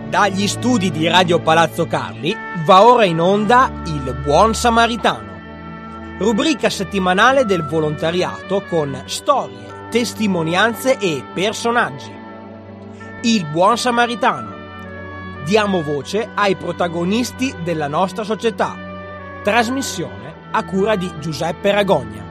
Dagli studi di Radio Palazzo Carli va ora in onda Il Buon Samaritano, rubrica settimanale del volontariato con storie, testimonianze e personaggi. Il Buon Samaritano. Diamo voce ai protagonisti della nostra società. Trasmissione a cura di Giuseppe Ragogna.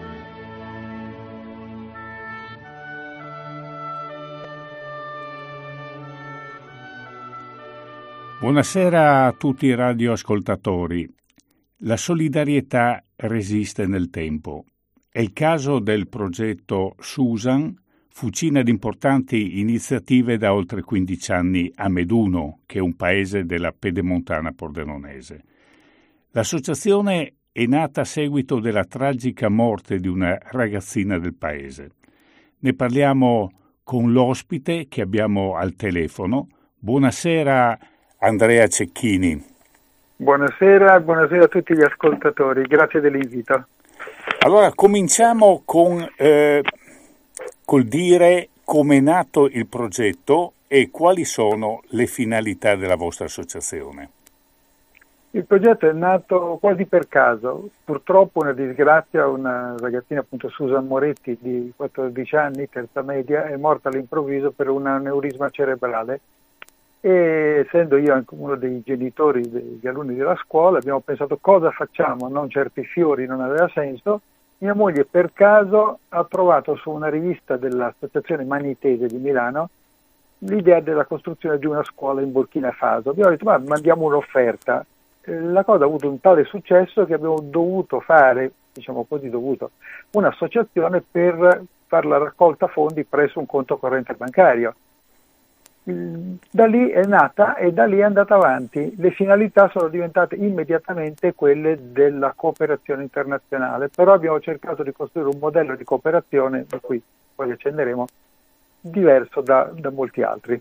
Buonasera a tutti i radioascoltatori. La solidarietà resiste nel tempo. È il caso del progetto Susan, fucina di importanti iniziative da oltre 15 anni a Meduno, che è un paese della Pedemontana pordenonese. L'associazione è nata a seguito della tragica morte di una ragazzina del paese. Ne parliamo con l'ospite che abbiamo al telefono. Buonasera Andrea Cecchini. Buonasera a tutti gli ascoltatori, grazie dell'invito. Allora cominciamo col dire come è nato il progetto e quali sono le finalità della vostra associazione. Il progetto è nato quasi per caso, purtroppo una disgrazia, una ragazzina appunto Susan Moretti di 14 anni, terza media, è morta all'improvviso per un aneurisma cerebrale. E essendo io anche uno dei genitori degli alunni della scuola, abbiamo pensato cosa facciamo, non certi fiori, non aveva senso. Mia moglie per caso ha trovato su una rivista dell'associazione Manitese di Milano l'idea della costruzione di una scuola in Burkina Faso. Abbiamo detto ma mandiamo un'offerta. La cosa ha avuto un tale successo che abbiamo dovuto fare, un'associazione per fare la raccolta fondi presso un conto corrente bancario. Da lì è nata e da lì è andata avanti. Le finalità sono diventate immediatamente quelle della cooperazione internazionale, però abbiamo cercato di costruire un modello di cooperazione, da cui poi accenderemo, diverso da molti altri.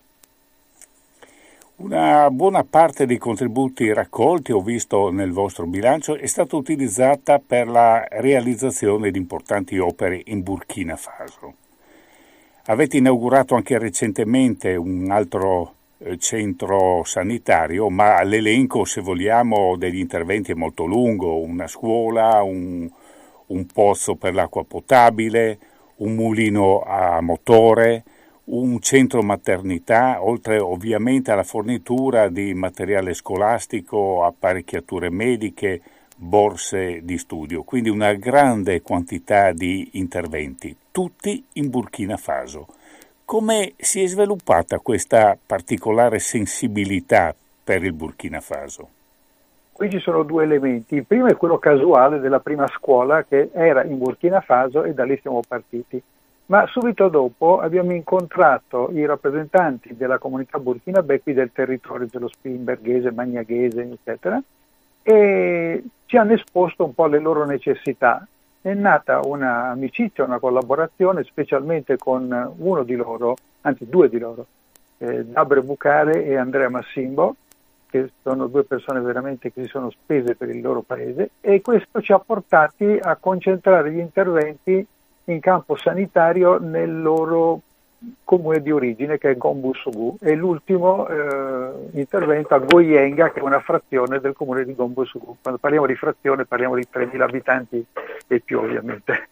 Una buona parte dei contributi raccolti, ho visto nel vostro bilancio, è stata utilizzata per la realizzazione di importanti opere in Burkina Faso. Avete inaugurato anche recentemente un altro centro sanitario, ma l'elenco, se vogliamo, degli interventi è molto lungo: una scuola, un pozzo per l'acqua potabile, un mulino a motore, un centro maternità, oltre ovviamente alla fornitura di materiale scolastico, apparecchiature mediche, borse di studio, quindi una grande quantità di interventi, tutti in Burkina Faso. Come si è sviluppata questa particolare sensibilità per il Burkina Faso? Qui ci sono due elementi. Il primo è quello casuale della prima scuola che era in Burkina Faso e da lì siamo partiti. Ma subito dopo abbiamo incontrato i rappresentanti della comunità burkinabè qui del territorio dello Spinberghese, Magnaghese, eccetera, e ci hanno esposto un po' le loro necessità. È nata un'amicizia, una collaborazione, specialmente con uno di loro, anzi due di loro, Dabre Bucare e Andrea Massimbo, che sono due persone veramente che si sono spese per il loro paese, e questo ci ha portati a concentrare gli interventi in campo sanitario nel loro comune di origine, che è Gombo-Sougou, e l'ultimo intervento a Goyenga, che è una frazione del comune di Gombo-Sougou. Quando parliamo di frazione parliamo di 3.000 abitanti e più, ovviamente.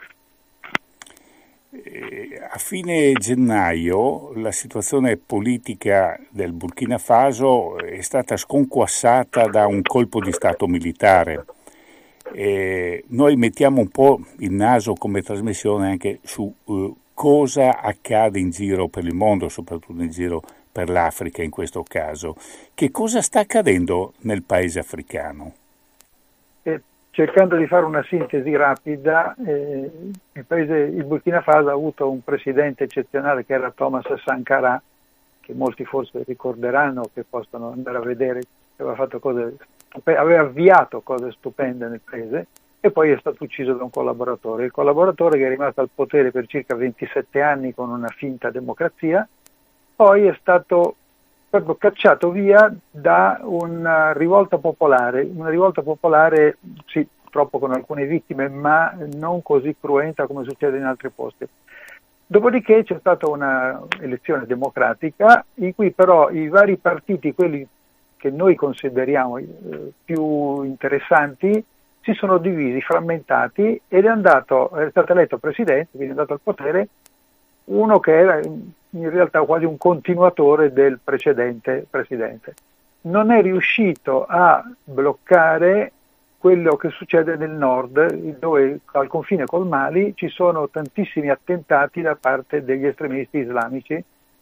A fine gennaio la situazione politica del Burkina Faso è stata sconquassata da un colpo di stato militare. Noi mettiamo un po' il naso come trasmissione anche su cosa accade in giro per il mondo, soprattutto in giro per l'Africa in questo caso. Che cosa sta accadendo nel paese africano? Cercando di fare una sintesi rapida, il Burkina Faso ha avuto un presidente eccezionale che era Thomas Sankara, che molti forse ricorderanno, che possono andare a vedere, aveva avviato cose stupende nel paese, e poi è stato ucciso da un collaboratore. Il collaboratore, che è rimasto al potere per circa 27 anni con una finta democrazia, poi è stato proprio cacciato via da una rivolta popolare, sì, purtroppo con alcune vittime, ma non così cruenta come succede in altri posti. Dopodiché c'è stata una elezione democratica in cui però i vari partiti, quelli che noi consideriamo più interessanti, si sono divisi, frammentati, ed è stato eletto presidente, quindi è andato al potere uno che era in realtà quasi un continuatore del precedente presidente. Non è riuscito a bloccare quello che succede nel nord, dove al confine col Mali ci sono tantissimi attentati da parte degli estremisti islamici,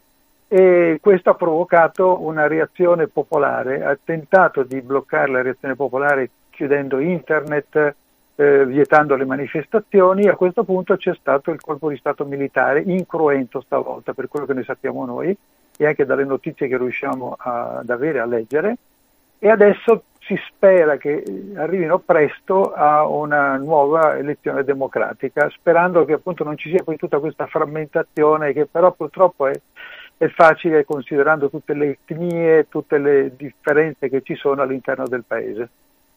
e questo ha provocato una reazione popolare. Ha tentato di bloccare la reazione popolare chiudendo internet, vietando le manifestazioni. A questo punto c'è stato il colpo di stato militare, incruento stavolta, per quello che ne sappiamo noi e anche dalle notizie che riusciamo ad avere, a leggere, e adesso si spera che arrivino presto a una nuova elezione democratica, sperando che appunto non ci sia poi tutta questa frammentazione, che però purtroppo è facile considerando tutte le etnie, tutte le differenze che ci sono all'interno del paese.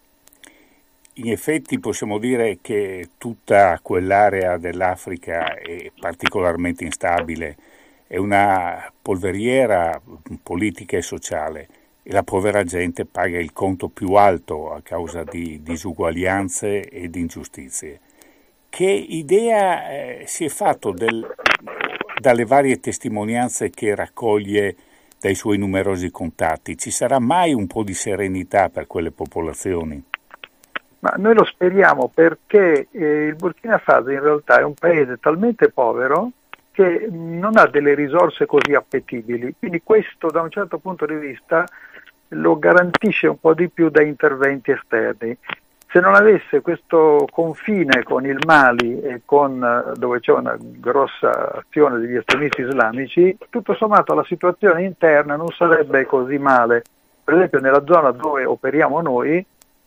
In effetti possiamo dire che tutta quell'area dell'Africa è particolarmente instabile, è una polveriera politica e sociale, e la povera gente paga il conto più alto a causa di disuguaglianze e di ingiustizie. Che idea si è fatto dalle varie testimonianze che raccoglie dai suoi numerosi contatti? Ci sarà mai un po' di serenità per quelle popolazioni? Ma noi lo speriamo, perché il Burkina Faso in realtà è un paese talmente povero che non ha delle risorse così appetibili, quindi questo da un certo punto di vista lo garantisce un po' di più da interventi esterni. Se non avesse questo confine con il Mali e dove c'è una grossa azione degli estremisti islamici, tutto sommato la situazione interna non sarebbe così male. Per esempio nella zona dove operiamo noi,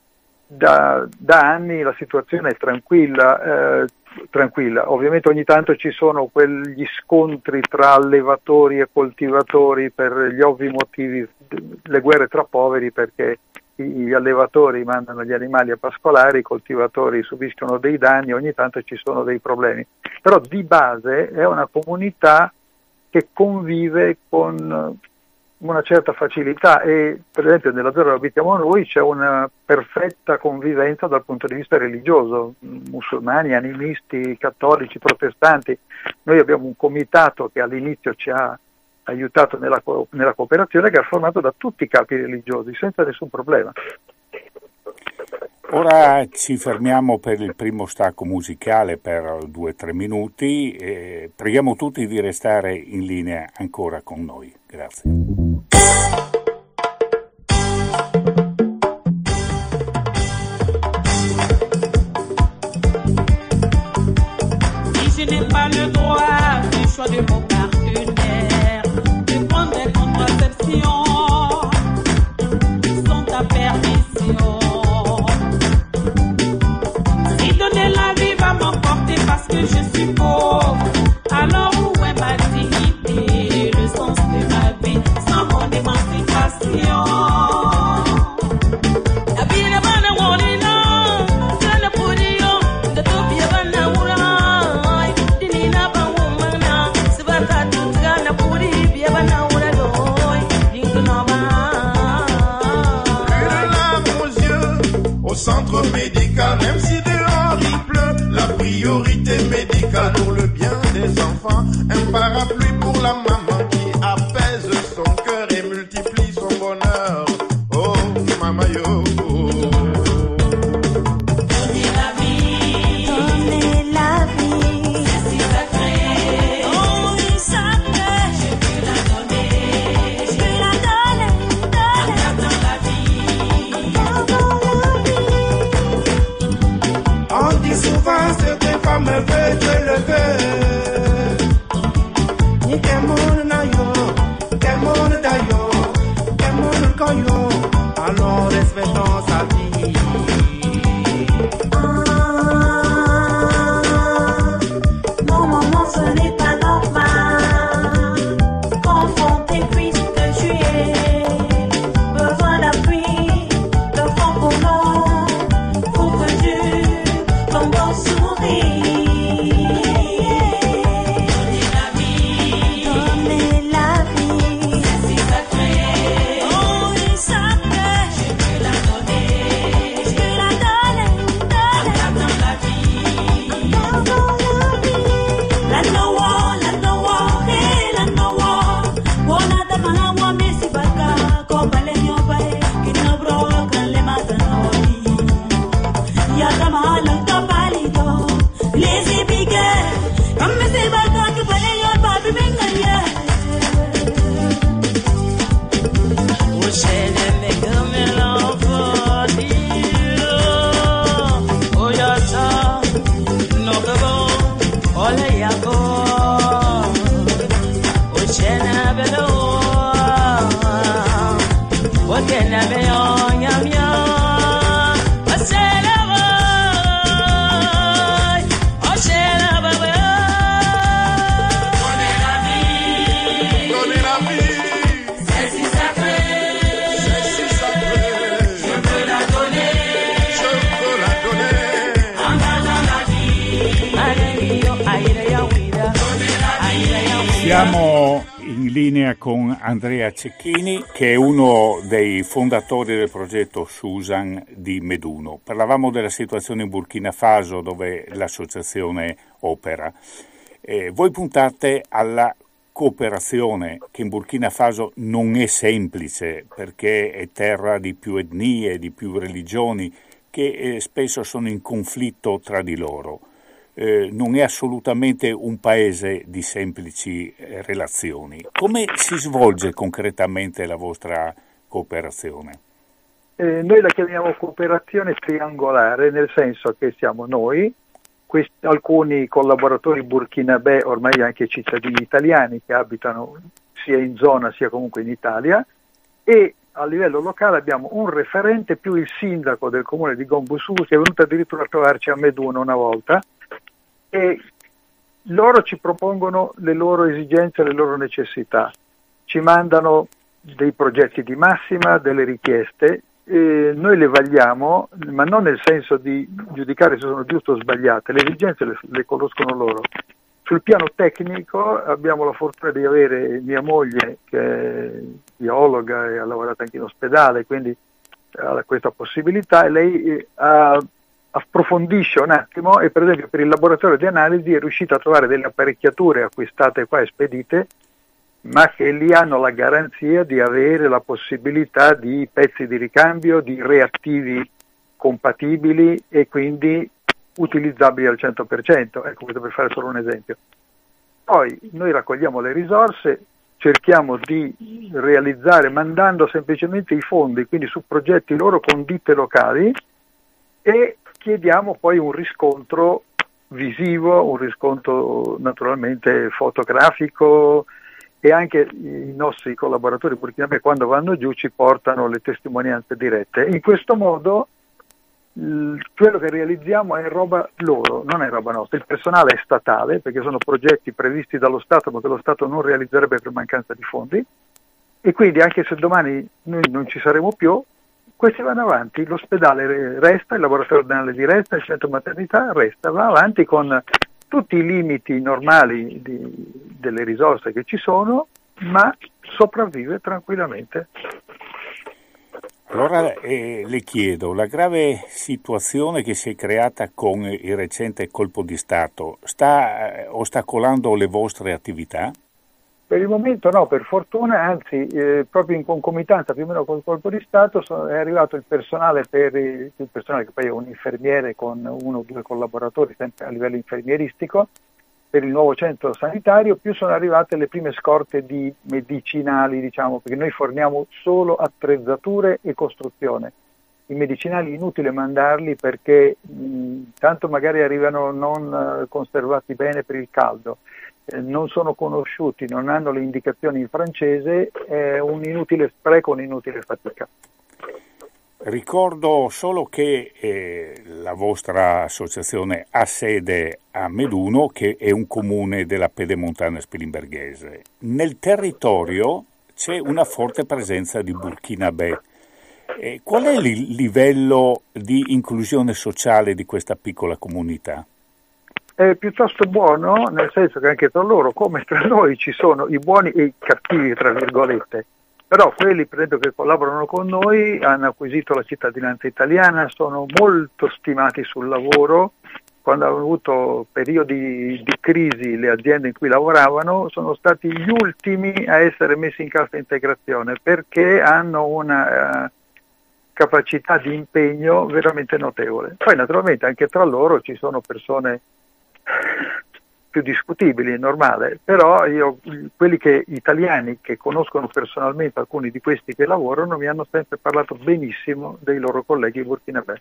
da anni la situazione è tranquilla. Ovviamente ogni tanto ci sono quegli scontri tra allevatori e coltivatori per gli ovvi motivi, le guerre tra poveri, perché gli allevatori mandano gli animali a pascolare, i coltivatori subiscono dei danni, ogni tanto ci sono dei problemi. Però di base è una comunità che convive con una certa facilità, e per esempio nella zona dove abitiamo noi c'è una perfetta convivenza dal punto di vista religioso, musulmani, animisti, cattolici, protestanti. Noi abbiamo un comitato che all'inizio ci ha aiutato nella cooperazione, che è formato da tutti i capi religiosi senza nessun problema. Ora ci fermiamo per il primo stacco musicale per 2-3 minuti e preghiamo tutti di restare in linea ancora con noi. Grazie. Si je n'ai pas le droit du choix de mon partenaire, de prendre des contraceptions sans ta permission. Si donner la vie va m'emporter parce que je suis pauvre, alors où est ma dignité, le sens de ma vie, sans mon émancipation? Au centre médical, même si dehors il pleut, la priorité médicale pour le bien des enfants, un parapluie pour la maman qui apaise son cœur et multiplie son bonheur. Oh, maman yo. Me veut tuer le cœur. Ni quel monde na yo, quel monde da yo, quel monde quand yo. Alors respectons sa vie. Non maman, ce n'est pas normal. Confronté puisque tu es, besoin d'appui, de fond commun, pour que tu ton bon sourire. Siamo in linea con Andrea Cecchini, che è uno dei fondatori del progetto Susan di Meduno. Parlavamo della situazione in Burkina Faso, dove l'associazione opera. Voi puntate alla cooperazione, che in Burkina Faso non è semplice, perché è terra di più etnie, di più religioni, che spesso sono in conflitto tra di loro. Non è assolutamente un paese di semplici relazioni. Come si svolge concretamente la vostra cooperazione? Noi la chiamiamo cooperazione triangolare, nel senso che siamo noi, alcuni collaboratori burkinabè, ormai anche cittadini italiani che abitano sia in zona sia comunque in Italia, e a livello locale abbiamo un referente più il sindaco del comune di Gombusu, che è venuto addirittura a trovarci a Meduno una volta, e loro ci propongono le loro esigenze, le loro necessità, ci mandano dei progetti di massima, delle richieste, e noi le vagliamo, ma non nel senso di giudicare se sono giuste o sbagliate, le esigenze le conoscono loro. Sul piano tecnico abbiamo la fortuna di avere mia moglie, che è biologa e ha lavorato anche in ospedale, quindi ha questa possibilità, e lei approfondisce un attimo, e per esempio per il laboratorio di analisi è riuscita a trovare delle apparecchiature acquistate qua e spedite, ma che lì hanno la garanzia di avere la possibilità di pezzi di ricambio, di reattivi compatibili e quindi utilizzabili al 100%, ecco, questo per fare solo un esempio. Poi noi raccogliamo le risorse, cerchiamo di realizzare mandando semplicemente i fondi, quindi su progetti loro con ditte locali, e chiediamo poi un riscontro visivo, un riscontro naturalmente fotografico, e anche i nostri collaboratori burkinabè quando vanno giù ci portano le testimonianze dirette. In questo modo quello che realizziamo è roba loro, non è roba nostra. Il personale è statale, perché sono progetti previsti dallo Stato ma che lo Stato non realizzerebbe per mancanza di fondi, e quindi anche se domani noi non ci saremo più, questi vanno avanti, l'ospedale resta, il laboratorio di analisi resta, il centro maternità resta, va avanti con tutti i limiti normali delle risorse che ci sono, ma sopravvive tranquillamente. Allora le chiedo, la grave situazione che si è creata con il recente colpo di Stato sta ostacolando le vostre attività? Per il momento no, per fortuna, anzi proprio in concomitanza più o meno col colpo di Stato è arrivato il personale, il personale che poi è un infermiere con 1 o 2 collaboratori sempre a livello infermieristico, per il nuovo centro sanitario, più sono arrivate le prime scorte di medicinali, diciamo, perché noi forniamo solo attrezzature e costruzione. I medicinali è inutile mandarli perché tanto magari arrivano non conservati bene per il caldo, non sono conosciuti, non hanno le indicazioni in francese, è un inutile spreco, un'inutile fatica. Ricordo solo che la vostra associazione ha sede a Meduno, che è un comune della Pedemontana Spilimberghese. Nel territorio c'è una forte presenza di burkinabè. Qual è il livello di inclusione sociale di questa piccola comunità? È piuttosto buono, nel senso che anche tra loro, come tra noi, ci sono i buoni e i cattivi, tra virgolette. Però quelli, per esempio, che collaborano con noi hanno acquisito la cittadinanza italiana, sono molto stimati sul lavoro. Quando hanno avuto periodi di crisi le aziende in cui lavoravano, sono stati gli ultimi a essere messi in cassa integrazione, perché hanno una capacità di impegno veramente notevole. Poi naturalmente anche tra loro ci sono persone più discutibili, è normale, però quelli italiani che conoscono personalmente alcuni di questi che lavorano mi hanno sempre parlato benissimo dei loro colleghi burkinabè.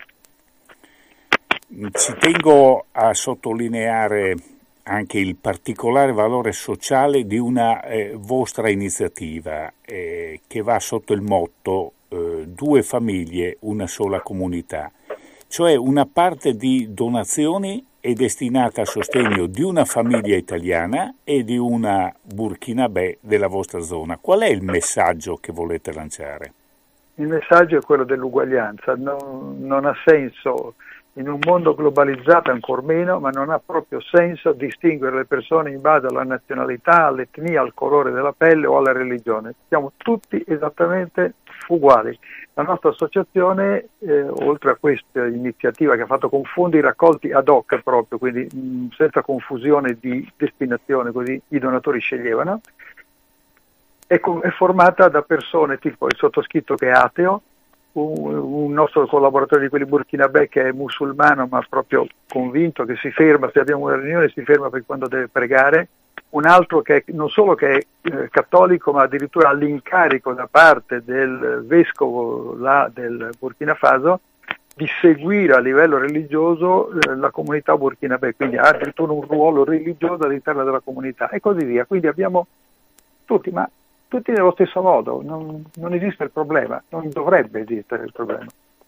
Ci tengo a sottolineare anche il particolare valore sociale di una vostra iniziativa che va sotto il motto 2 famiglie, una sola comunità, cioè una parte di donazioni è destinata a sostegno di una famiglia italiana e di una burkinabè della vostra zona. Qual è il messaggio che volete lanciare? Il messaggio è quello dell'uguaglianza, non ha senso in un mondo globalizzato ancor meno, ma non ha proprio senso distinguere le persone in base alla nazionalità, all'etnia, al colore della pelle o alla religione. Siamo tutti esattamente uguali. La nostra associazione, oltre a questa iniziativa che ha fatto con fondi raccolti ad hoc proprio, quindi senza confusione di destinazione, così i donatori sceglievano, è formata da persone tipo il sottoscritto che è ateo, un nostro collaboratore di quelli burkinabè che è musulmano ma proprio convinto che si ferma, se abbiamo una riunione si ferma per quando deve pregare, un altro che non solo che è cattolico ma addirittura ha l'incarico da parte del vescovo del Burkina Faso di seguire a livello religioso la comunità burkinabè, quindi ha addirittura un ruolo religioso all'interno della comunità e così via. Quindi abbiamo tutti nello stesso modo, non esiste il problema, non dovrebbe esistere il problema.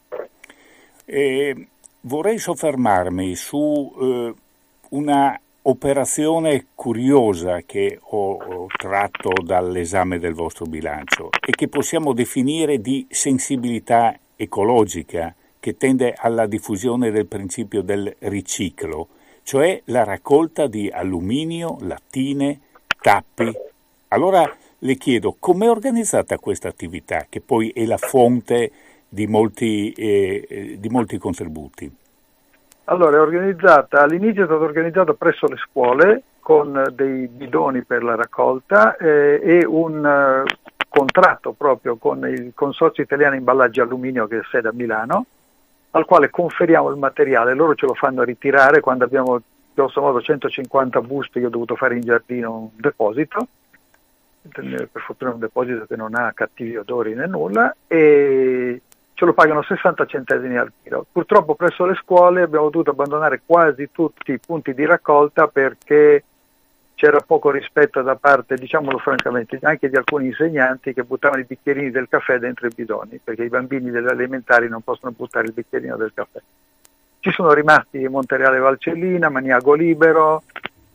Vorrei soffermarmi su una operazione curiosa che ho tratto dall'esame del vostro bilancio e che possiamo definire di sensibilità ecologica, che tende alla diffusione del principio del riciclo, cioè la raccolta di alluminio, lattine, tappi. Allora le chiedo, com'è organizzata questa attività, che poi è la fonte di molti contributi? Allora, all'inizio è stata organizzata presso le scuole con dei bidoni per la raccolta e un contratto proprio con il Consorzio Italiano Imballaggi Alluminio che ha sede a Milano, al quale conferiamo il materiale, loro ce lo fanno ritirare quando abbiamo grosso modo 150 buste, io ho dovuto fare in giardino un deposito, per fortuna un deposito che non ha cattivi odori né nulla, e ce lo pagano 60 centesimi al chilo. Purtroppo presso le scuole abbiamo dovuto abbandonare quasi tutti i punti di raccolta perché c'era poco rispetto da parte, diciamolo francamente, anche di alcuni insegnanti che buttavano i bicchierini del caffè dentro i bidoni, perché i bambini delle elementari non possono buttare il bicchierino del caffè. Ci sono rimasti Montereale Valcellina, Maniago Libero,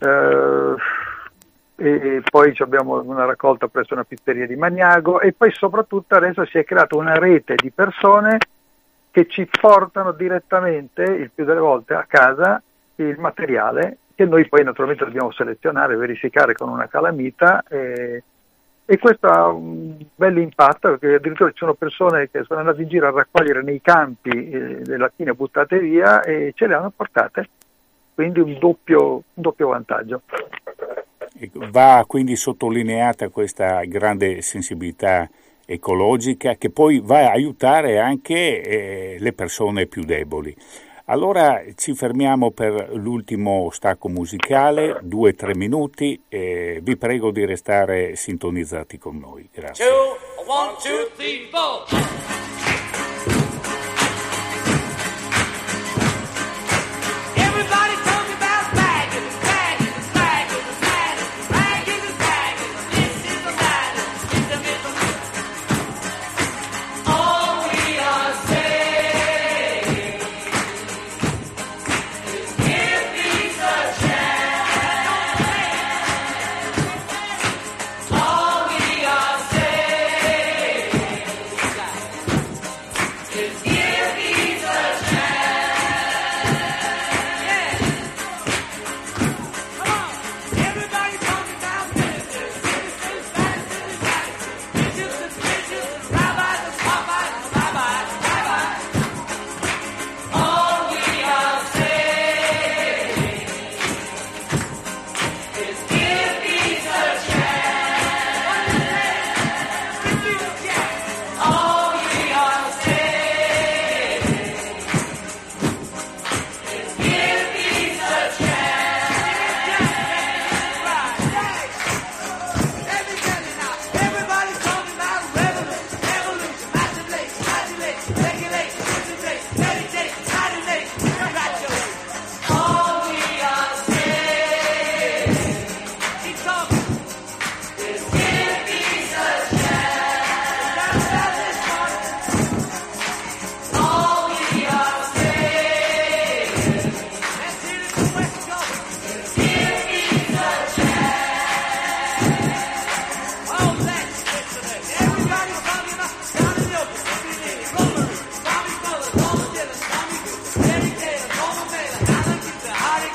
e poi abbiamo una raccolta presso una pizzeria di Maniago e poi soprattutto adesso si è creata una rete di persone che ci portano direttamente, il più delle volte a casa, il materiale che noi poi naturalmente dobbiamo selezionare, verificare con una calamita e questo ha un bel impatto perché addirittura ci sono persone che sono andate in giro a raccogliere nei campi le lattine buttate via e ce le hanno portate, quindi un doppio vantaggio. Va quindi sottolineata questa grande sensibilità ecologica che poi va a aiutare anche le persone più deboli. Allora ci fermiamo per l'ultimo stacco musicale, 2-3 minuti, e vi prego di restare sintonizzati con noi. Grazie. 1, 2, 3, 4.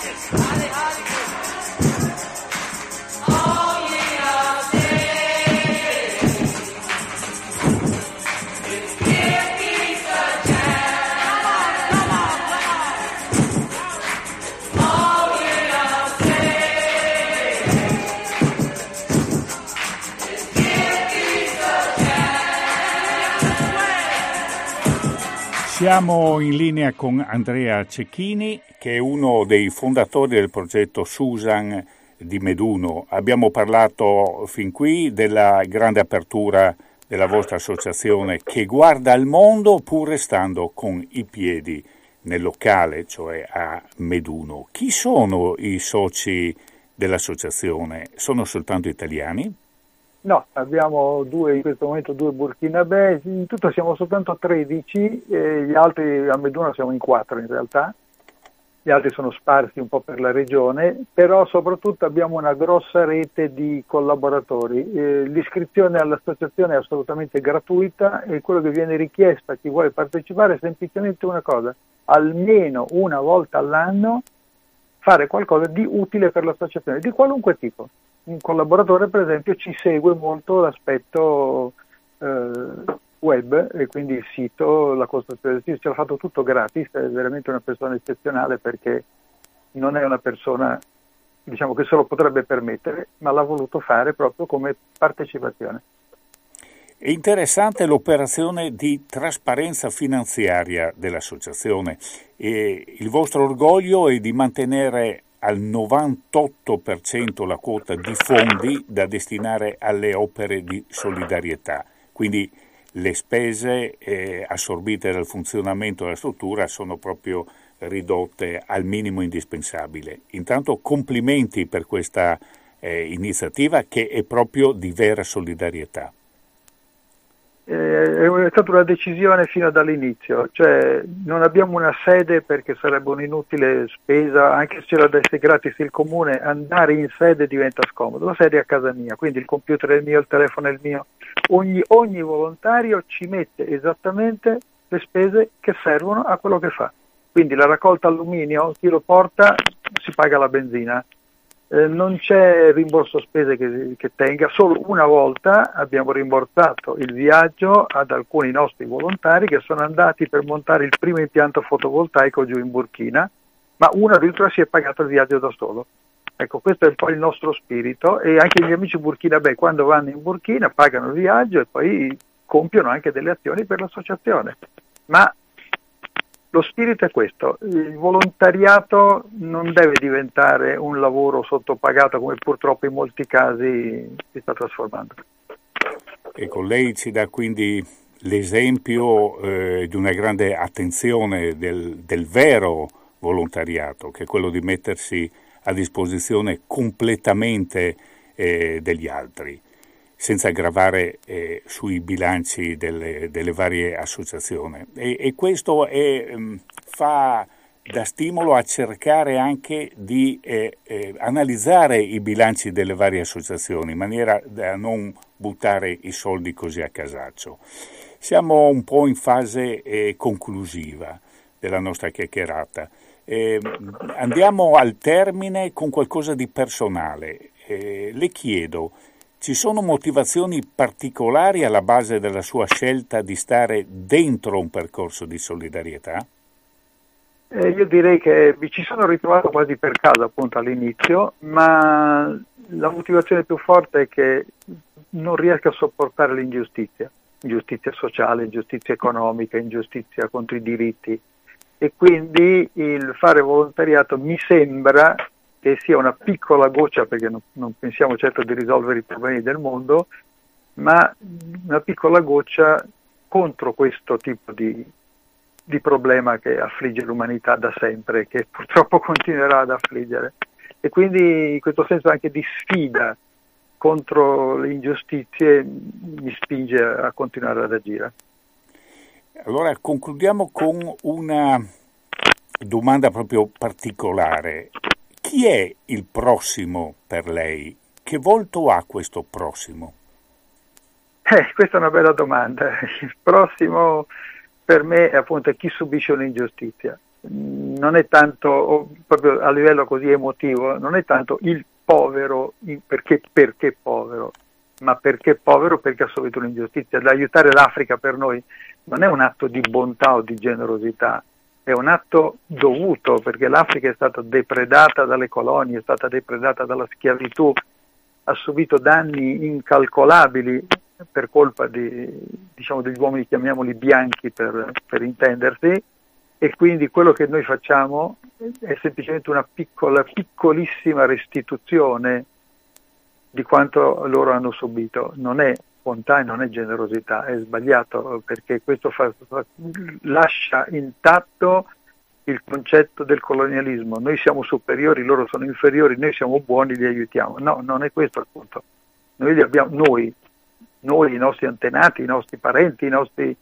Siamo in linea con Andrea Cecchini, che è uno dei fondatori del progetto Susan di Meduno. Abbiamo parlato fin qui della grande apertura della vostra associazione che guarda al mondo pur restando con i piedi nel locale, cioè a Meduno. Chi sono i soci dell'associazione? Sono soltanto italiani? No, abbiamo in questo momento due burkinabè, in tutto siamo soltanto 13, gli altri a Meduno siamo in 4 in realtà, gli altri sono sparsi un po' per la regione, però soprattutto abbiamo una grossa rete di collaboratori. L'iscrizione all'associazione è assolutamente gratuita e quello che viene richiesto a chi vuole partecipare è semplicemente una cosa: almeno una volta all'anno fare qualcosa di utile per l'associazione, di qualunque tipo. Un collaboratore, per esempio, ci segue molto l'aspetto web, e quindi il sito, la costruzione del sito, ce l'ha fatto tutto gratis. È veramente una persona eccezionale, perché non è una persona, diciamo, che se lo potrebbe permettere, ma l'ha voluto fare proprio come partecipazione. È interessante l'operazione di trasparenza finanziaria dell'associazione. Il vostro orgoglio è di mantenere al 98% la quota di fondi da destinare alle opere di solidarietà. Quindi le spese assorbite dal funzionamento della struttura sono proprio ridotte al minimo indispensabile. Intanto complimenti per questa iniziativa, che è proprio di vera solidarietà. È stata una decisione fino dall'inizio, cioè non abbiamo una sede perché sarebbe un'inutile spesa, anche se ce la desse gratis il comune, andare in sede diventa scomodo. La sede è a casa mia, quindi il computer è il mio, il telefono è il mio. Ogni volontario ci mette esattamente le spese che servono a quello che fa. Quindi la raccolta alluminio, chi lo porta si paga la benzina. Non c'è rimborso spese che tenga. Solo una volta abbiamo rimborsato il viaggio ad alcuni nostri volontari che sono andati per montare il primo impianto fotovoltaico giù in Burkina, ma uno addirittura si è pagato il viaggio da solo. Ecco, questo è un po' il nostro spirito, e anche gli amici burkinabè, quando vanno in Burkina, pagano il viaggio e poi compiono anche delle azioni per l'associazione. Ma lo spirito è questo: il volontariato non deve diventare un lavoro sottopagato, come purtroppo in molti casi si sta trasformando. Ecco, lei ci dà quindi l'esempio di una grande attenzione del vero volontariato, che è quello di mettersi a disposizione completamente degli altri, senza gravare sui bilanci delle varie associazioni. E questo fa da stimolo a cercare anche di analizzare i bilanci delle varie associazioni, in maniera da non buttare i soldi così a casaccio. Siamo un po' in fase conclusiva della nostra chiacchierata. Andiamo al termine con qualcosa di personale. Le chiedo: ci sono motivazioni particolari alla base della sua scelta di stare dentro un percorso di solidarietà? Io direi che mi ci sono ritrovato quasi per caso, appunto, all'inizio, ma la motivazione più forte è che non riesco a sopportare l'ingiustizia sociale, ingiustizia economica, ingiustizia contro i diritti, e quindi il fare volontariato mi sembra che sia una piccola goccia, perché non pensiamo certo di risolvere i problemi del mondo, ma una piccola goccia contro questo tipo di problema che affligge l'umanità da sempre e che purtroppo continuerà ad affliggere. E quindi in questo senso anche di sfida contro le ingiustizie mi spinge a continuare ad agire. Allora concludiamo con una domanda proprio particolare. Chi è il prossimo per lei? Che volto ha questo prossimo? Questa è una bella domanda. Il prossimo per me è appunto chi subisce un'ingiustizia. non è tanto, proprio a livello così emotivo, non è tanto il povero perché povero, ma perché povero perché ha subito un'ingiustizia. L'aiutare l'Africa per noi non è un atto di bontà o di generosità, è un atto dovuto, perché l'Africa è stata depredata dalle colonie, è stata depredata dalla schiavitù, ha subito danni incalcolabili per colpa degli uomini, chiamiamoli bianchi per intendersi, e quindi quello che noi facciamo è semplicemente una piccolissima restituzione di quanto loro hanno subito. Non è bontà e non è generosità, è sbagliato, perché questo lascia intatto il concetto del colonialismo. Noi siamo superiori, loro sono inferiori, noi siamo buoni, li aiutiamo. No, non è questo il punto. Noi li abbiamo, noi, i nostri antenati, i nostri parenti, i nostri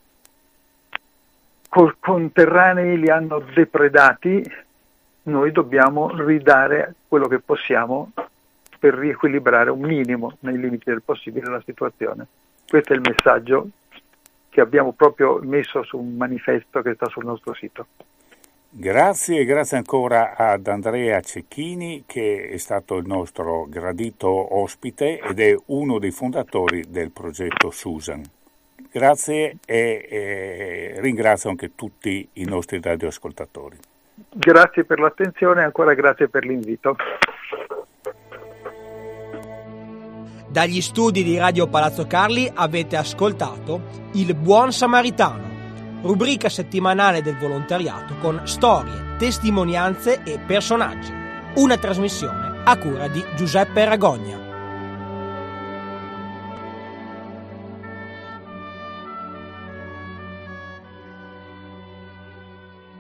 conterranei li hanno depredati, noi dobbiamo ridare quello che possiamo per riequilibrare un minimo, nei limiti del possibile, la situazione. Questo è il messaggio che abbiamo proprio messo su un manifesto che sta sul nostro sito. Grazie ancora ad Andrea Cecchini, che è stato il nostro gradito ospite ed è uno dei fondatori del progetto Susan. Grazie e ringrazio anche tutti i nostri radioascoltatori. Grazie per l'attenzione e ancora grazie per l'invito. Dagli studi di Radio Palazzo Carli avete ascoltato Il Buon Samaritano, rubrica settimanale del volontariato con storie, testimonianze e personaggi. Una trasmissione a cura di Giuseppe Ragogna.